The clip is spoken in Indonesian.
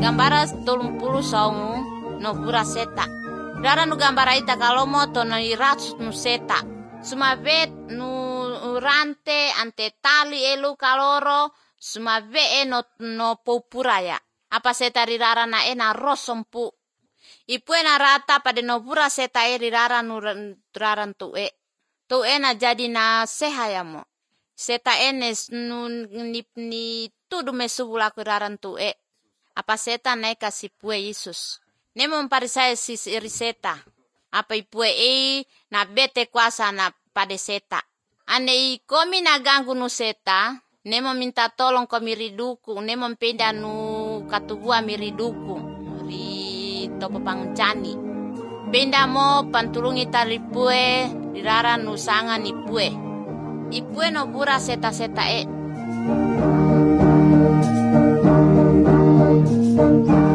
Gambara 30 songu no bura seta. Rara nu gambara ita kalau moto no iratus nu seta. Sumave nu rante ante tali elu kaloro sumave no popuraya. Apa seta rirara na ena rosompu. Ipue na rata pada no bura seta rirara nu raran tue. Tue na jadi na sehayamo. Seta enes nu ni tudu mesubula kuraran tue. Apa seta naika si pue Yesus. Nemo mparisaya si seta. Apa ipue na bete kuasa na pada seta. Ane komi na ganggu nu seta. Nemo minta tolong ko miriduku. Nemo pindah nu katubua miriduku. Ri topo panguncani. Pindah mo pantulungi tali pue. Rirara nu sanga ni pue. Ipue no bura seta-seta